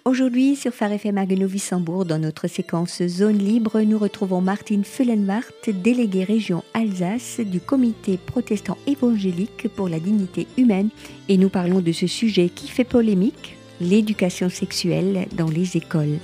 Aujourd'hui, sur Phare FM Haguenau-Wissembourg, dans notre séquence Zone Libre, nous retrouvons Martine Fullenwart, déléguée région Alsace du comité protestant évangélique pour la dignité humaine. Et nous parlons de ce sujet qui fait polémique, l'éducation sexuelle dans les écoles.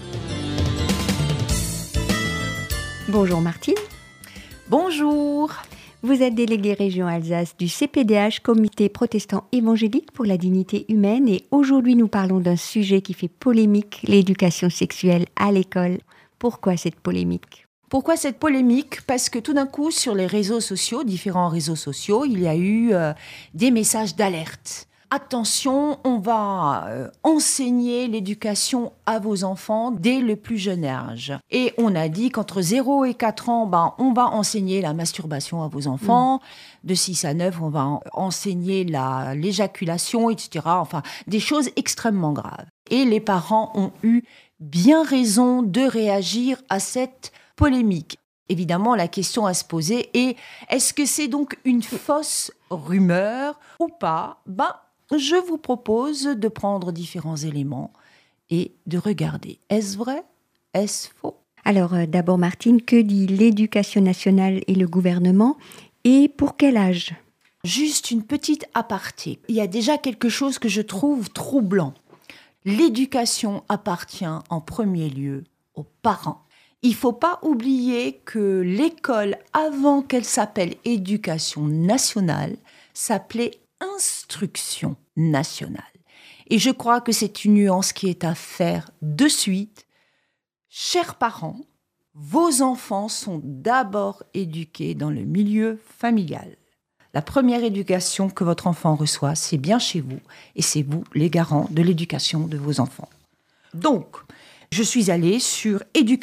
Bonjour Martine. Bonjour. Vous êtes déléguée région Alsace du CPDH, Comité protestant évangélique pour la dignité humaine, et aujourd'hui nous parlons d'un sujet qui fait polémique, l'éducation sexuelle à l'école. Pourquoi cette polémique ? Pourquoi cette polémique ? Parce que tout d'un coup, sur les réseaux sociaux, différents réseaux sociaux, il y a eu des messages d'alerte. Attention, on va enseigner l'éducation à vos enfants dès le plus jeune âge. Et on a dit qu'entre 0 et 4 ans, on va enseigner la masturbation à vos enfants. De 6 à 9, on va enseigner l'éjaculation, etc. Enfin, des choses extrêmement graves. Et les parents ont eu bien raison de réagir à cette polémique. Évidemment, la question à se poser est, est-ce que c'est donc une fausse rumeur ou pas ? Je vous propose de prendre différents éléments et de regarder. Est-ce vrai ? Est-ce faux ? Alors d'abord Martine, que dit l'éducation nationale et le gouvernement et pour quel âge ? Juste une petite aparté. Il y a déjà quelque chose que je trouve troublant. L'éducation appartient en premier lieu aux parents. Il ne faut pas oublier que l'école, avant qu'elle s'appelle éducation nationale, s'appelait instruction nationale. Et je crois que c'est une nuance qui est à faire de suite. Chers parents, vos enfants sont d'abord éduqués dans le milieu familial. La première éducation que votre enfant reçoit, c'est bien chez vous, et c'est vous les garants de l'éducation de vos enfants. Donc, je suis allée sur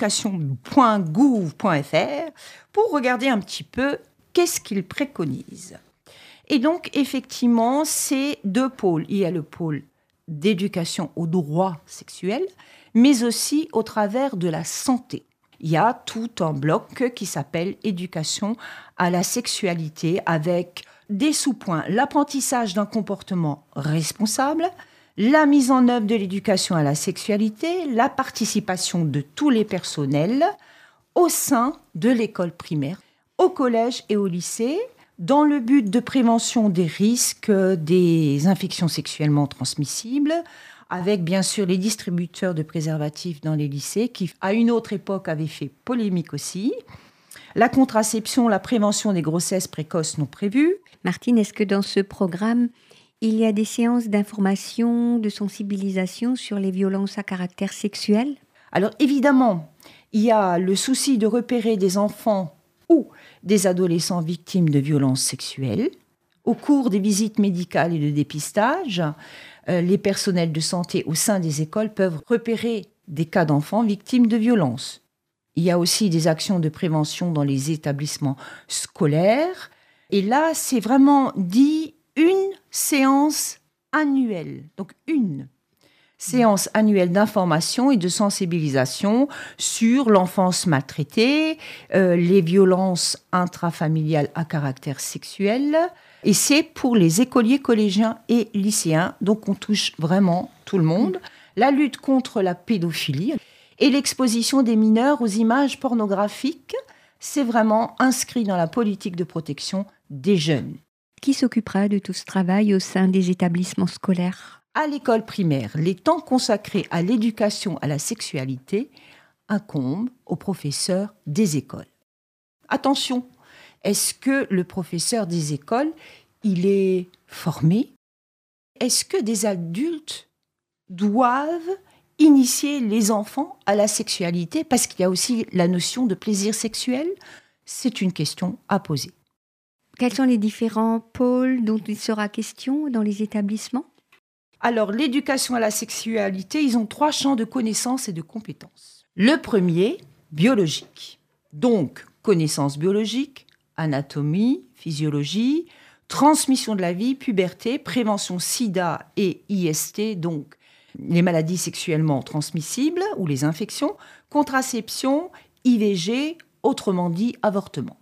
education.gouv.fr pour regarder un petit peu qu'est-ce qu'ils préconisent. Et donc, effectivement, c'est 2 pôles. Il y a le pôle d'éducation aux droits sexuels, mais aussi au travers de la santé. Il y a tout un bloc qui s'appelle éducation à la sexualité avec des sous-points. L'apprentissage d'un comportement responsable, la mise en œuvre de l'éducation à la sexualité, la participation de tous les personnels au sein de l'école primaire, au collège et au lycée, dans le but de prévention des risques des infections sexuellement transmissibles, avec bien sûr les distributeurs de préservatifs dans les lycées, qui à une autre époque avaient fait polémique aussi, la contraception, la prévention des grossesses précoces non prévues. Martine, est-ce que dans ce programme, il y a des séances d'information, de sensibilisation sur les violences à caractère sexuel ? Alors évidemment, il y a le souci de repérer des enfants ou des adolescents victimes de violences sexuelles. Au cours des visites médicales et de dépistage, les personnels de santé au sein des écoles peuvent repérer des cas d'enfants victimes de violences. Il y a aussi des actions de prévention dans les établissements scolaires. Et là, c'est vraiment dit une séance annuelle. Donc une séance annuelle d'information et de sensibilisation sur l'enfance maltraitée, les violences intrafamiliales à caractère sexuel. Et c'est pour les écoliers, collégiens et lycéens, donc on touche vraiment tout le monde. La lutte contre la pédophilie et l'exposition des mineurs aux images pornographiques, c'est vraiment inscrit dans la politique de protection des jeunes. Qui s'occupera de tout ce travail au sein des établissements scolaires ? À l'école primaire, les temps consacrés à l'éducation à la sexualité incombent aux professeurs des écoles. Attention, est-ce que le professeur des écoles, il est formé ? Est-ce que des adultes doivent initier les enfants à la sexualité ? Parce qu'il y a aussi la notion de plaisir sexuel. C'est une question à poser. Quels sont les différents pôles dont il sera question dans les établissements ? Alors, l'éducation à la sexualité, ils ont 3 champs de connaissances et de compétences. Le premier, biologique. Donc, connaissances biologiques, anatomie, physiologie, transmission de la vie, puberté, prévention sida et IST, donc les maladies sexuellement transmissibles ou les infections, contraception, IVG, autrement dit avortement.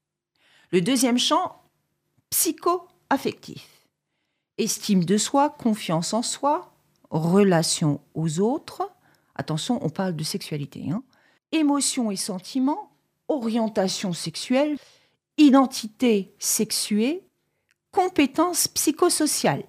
Le deuxième champ, psycho-affectif. Estime de soi, confiance en soi, relation aux autres, Attention, on parle de sexualité. Émotions et sentiments, orientation sexuelle, identité sexuée, compétences psychosociales.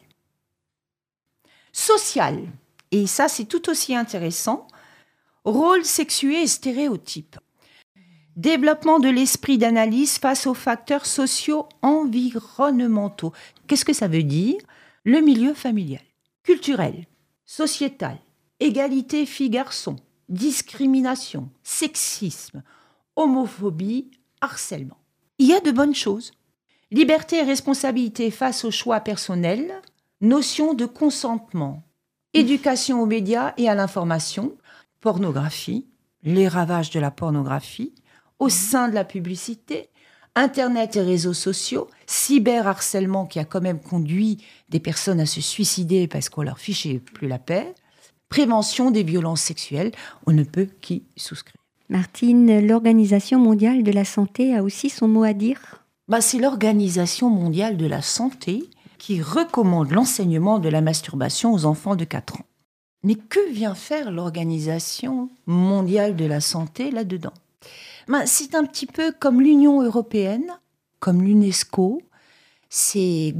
Sociales, et ça c'est tout aussi intéressant, rôle sexué et stéréotypes. Développement de l'esprit d'analyse face aux facteurs sociaux environnementaux. Qu'est-ce que ça veut dire ? Le milieu familial, culturel, sociétal, égalité filles-garçons, discrimination, sexisme, homophobie, harcèlement. Il y a de bonnes choses. Liberté et responsabilité face aux choix personnels, notion de consentement, éducation aux médias et à l'information, pornographie, les ravages de la pornographie, au sein de la publicité, Internet et réseaux sociaux, cyberharcèlement qui a quand même conduit des personnes à se suicider parce qu'on leur fichait plus la paix, prévention des violences sexuelles, on ne peut qu'y souscrire. Martine, l'Organisation mondiale de la santé a aussi son mot à dire ? C'est l'Organisation mondiale de la santé qui recommande l'enseignement de la masturbation aux enfants de 4 ans. Mais que vient faire l'Organisation mondiale de la santé là-dedans ? C'est un petit peu comme l'Union européenne, comme l'UNESCO, ces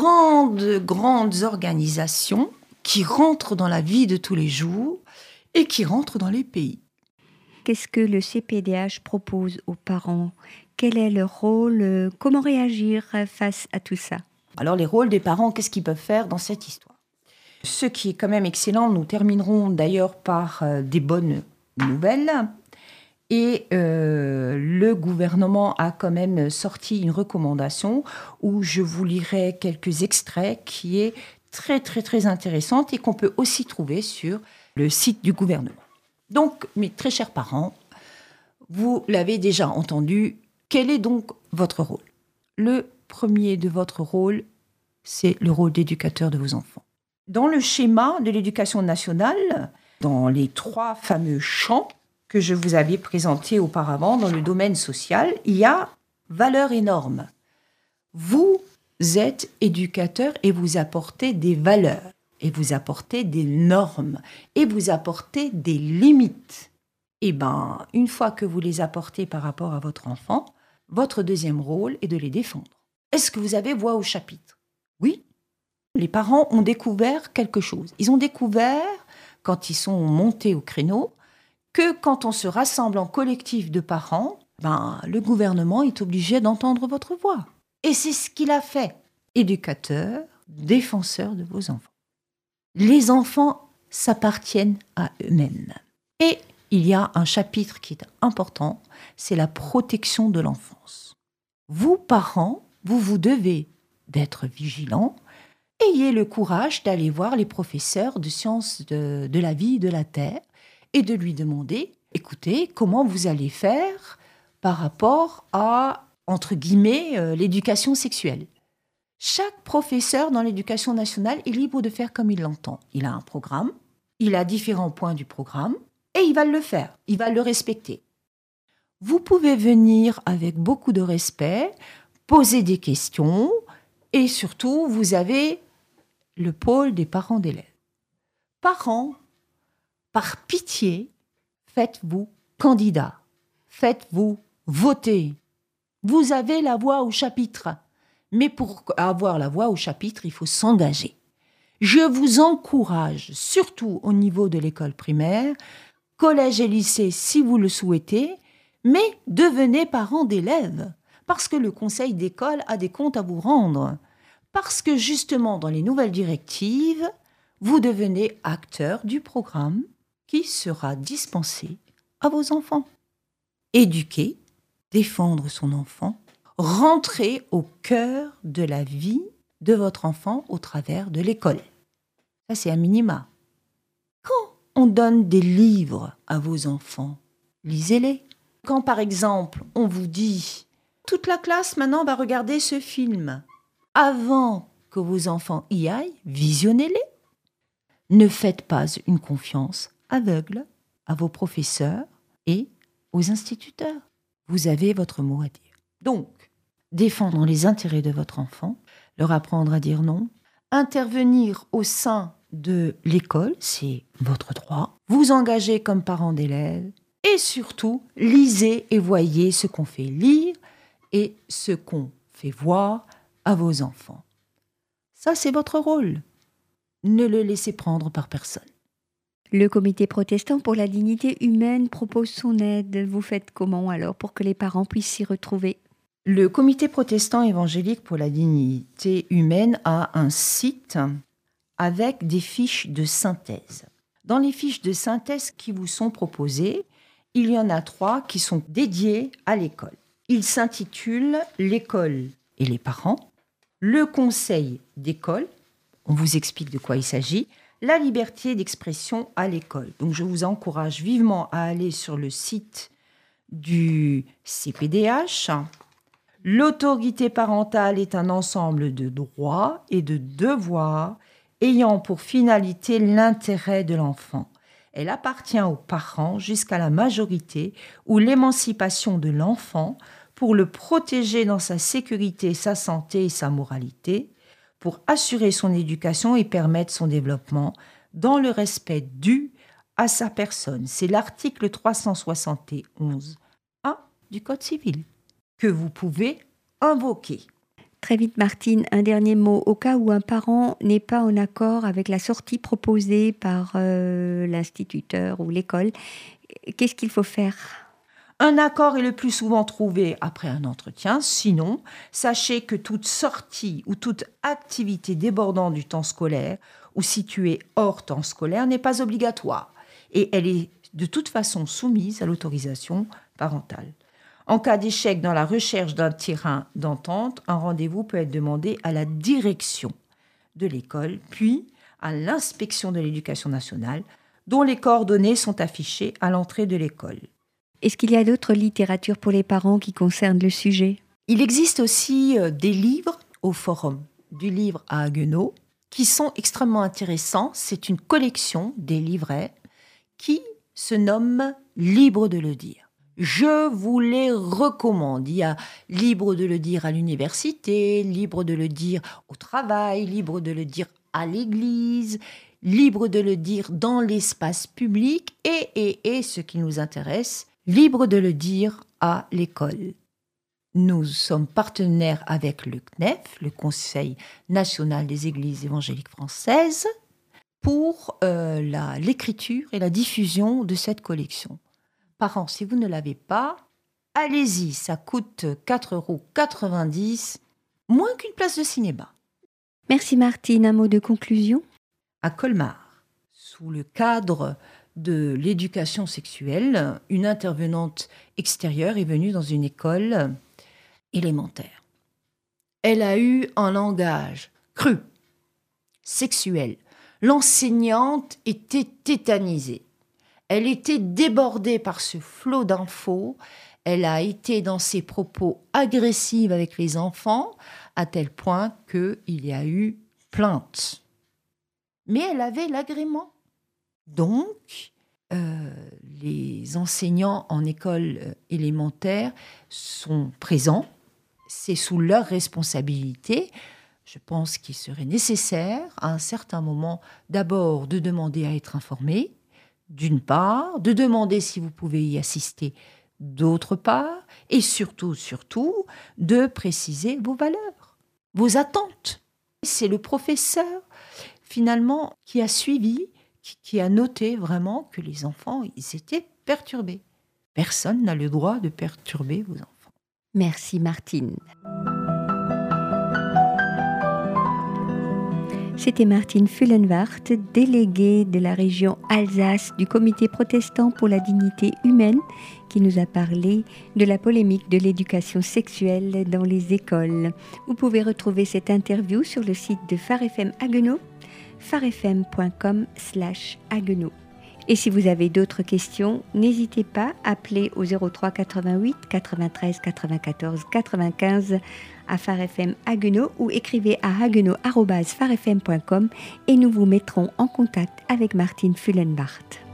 grandes organisations qui rentrent dans la vie de tous les jours et qui rentrent dans les pays. Qu'est-ce que le CPDH propose aux parents ? Quel est leur rôle ? Comment réagir face à tout ça ? Alors les rôles des parents, qu'est-ce qu'ils peuvent faire dans cette histoire ? Ce qui est quand même excellent, nous terminerons d'ailleurs par des bonnes nouvelles. Et le gouvernement a quand même sorti une recommandation où je vous lirai quelques extraits qui est très très très intéressante et qu'on peut aussi trouver sur le site du gouvernement. Donc, mes très chers parents, vous l'avez déjà entendu, quel est donc votre rôle ? Le premier de votre rôle, c'est le rôle d'éducateur de vos enfants. Dans le schéma de l'éducation nationale, dans les 3 fameux champs que je vous avais présentés auparavant dans le domaine social, il y a valeurs et normes. Vous êtes éducateur et vous apportez des valeurs, et vous apportez des normes, et vous apportez des limites. Une fois que vous les apportez par rapport à votre enfant, votre deuxième rôle est de les défendre. Est-ce que vous avez voix au chapitre ? Oui. Les parents ont découvert quelque chose. Ils ont découvert, quand ils sont montés au créneau, que quand on se rassemble en collectif de parents, le gouvernement est obligé d'entendre votre voix. Et c'est ce qu'il a fait. Éducateur, défenseur de vos enfants. Les enfants s'appartiennent à eux-mêmes. Et il y a un chapitre qui est important, c'est la protection de l'enfance. Vous, parents, vous devez d'être vigilants. Ayez le courage d'aller voir les professeurs de sciences de la vie et de la terre et de lui demander, écoutez, comment vous allez faire par rapport à, entre guillemets, l'éducation sexuelle. Chaque professeur dans l'éducation nationale est libre de faire comme il l'entend. Il a un programme, il a différents points du programme, et il va le faire, il va le respecter. Vous pouvez venir avec beaucoup de respect, poser des questions, et surtout, vous avez le pôle des parents d'élèves. Parents, par pitié, faites-vous candidat, faites-vous voter. Vous avez la voix au chapitre. Mais pour avoir la voix au chapitre, il faut s'engager. Je vous encourage, surtout au niveau de l'école primaire, collège et lycée si vous le souhaitez, mais devenez parents d'élèves, parce que le conseil d'école a des comptes à vous rendre. Parce que justement, dans les nouvelles directives, vous devenez acteur du programme qui sera dispensé à vos enfants. Éduquer, défendre son enfant, rentrer au cœur de la vie de votre enfant au travers de l'école. Ça, c'est un minima. Quand on donne des livres à vos enfants, lisez-les. Quand, par exemple, on vous dit « Toute la classe, maintenant, va regarder ce film », avant que vos enfants y aillent, visionnez-les. Ne faites pas une confiance aveugle à vos professeurs et aux instituteurs. Vous avez votre mot à dire. Donc, défendre les intérêts de votre enfant, leur apprendre à dire non, intervenir au sein de l'école, c'est votre droit. Vous engagez comme parent d'élève et surtout, lisez et voyez ce qu'on fait lire et ce qu'on fait voir à vos enfants. Ça, c'est votre rôle. Ne le laissez prendre par personne. Le comité protestant pour la dignité humaine propose son aide. Vous faites comment alors pour que les parents puissent s'y retrouver ? Le comité protestant évangélique pour la dignité humaine a un site avec des fiches de synthèse. Dans les fiches de synthèse qui vous sont proposées, il y en a 3 qui sont dédiées à l'école. Ils s'intitulent « L'école et les parents »,« Le conseil d'école », on vous explique de quoi il s'agit, « La liberté d'expression à l'école ». Donc je vous encourage vivement à aller sur le site du CPDH. L'autorité parentale est un ensemble de droits et de devoirs ayant pour finalité l'intérêt de l'enfant. Elle appartient aux parents jusqu'à la majorité ou l'émancipation de l'enfant pour le protéger dans sa sécurité, sa santé et sa moralité, pour assurer son éducation et permettre son développement dans le respect dû à sa personne. C'est l'article 371.1 du Code civil que vous pouvez invoquer. Très vite, Martine, un dernier mot. Au cas où un parent n'est pas en accord avec la sortie proposée par l'instituteur ou l'école, qu'est-ce qu'il faut faire ? Un accord est le plus souvent trouvé après un entretien. Sinon, sachez que toute sortie ou toute activité débordant du temps scolaire ou située hors temps scolaire n'est pas obligatoire et elle est de toute façon soumise à l'autorisation parentale. En cas d'échec dans la recherche d'un terrain d'entente, un rendez-vous peut être demandé à la direction de l'école, puis à l'inspection de l'éducation nationale, dont les coordonnées sont affichées à l'entrée de l'école. Est-ce qu'il y a d'autres littératures pour les parents qui concernent le sujet ? Il existe aussi des livres au forum du livre à Haguenau qui sont extrêmement intéressants. C'est une collection des livrets qui se nomme « Libre de le dire ». Je vous les recommande. Il y a libre de le dire à l'université, libre de le dire au travail, libre de le dire à l'église, libre de le dire dans l'espace public et ce qui nous intéresse, libre de le dire à l'école. Nous sommes partenaires avec le CNEF, le Conseil national des églises évangéliques françaises, pour l'écriture et la diffusion de cette collection. Parents, si vous ne l'avez pas, allez-y, ça coûte 4,90 €, moins qu'une place de cinéma. Merci Martine, un mot de conclusion ? À Colmar, sous le cadre de l'éducation sexuelle, une intervenante extérieure est venue dans une école élémentaire. Elle a eu un langage cru, sexuel. L'enseignante était tétanisée. Elle était débordée par ce flot d'infos. Elle a été dans ses propos agressifs avec les enfants, à tel point qu'il y a eu plainte. Mais elle avait l'agrément. Donc, les enseignants en école élémentaire sont présents. C'est sous leur responsabilité. Je pense qu'il serait nécessaire, à un certain moment, d'abord de demander à être informés, d'une part, de demander si vous pouvez y assister, d'autre part, et surtout, de préciser vos valeurs, vos attentes. C'est le professeur, finalement, qui a suivi, qui a noté vraiment que les enfants, ils étaient perturbés. Personne n'a le droit de perturber vos enfants. Merci Martine. C'était Martine Fullenwart, déléguée de la région Alsace du Comité protestant pour la dignité humaine, qui nous a parlé de la polémique de l'éducation sexuelle dans les écoles. Vous pouvez retrouver cette interview sur le site de Phare FM Haguenau, pharefm.com/Haguenau. Et si vous avez d'autres questions, n'hésitez pas à appeler au 03 88 93 94 95 à Phare FM Haguenau ou écrivez à haguenau@pharefm.com et nous vous mettrons en contact avec Martine Fullenwart.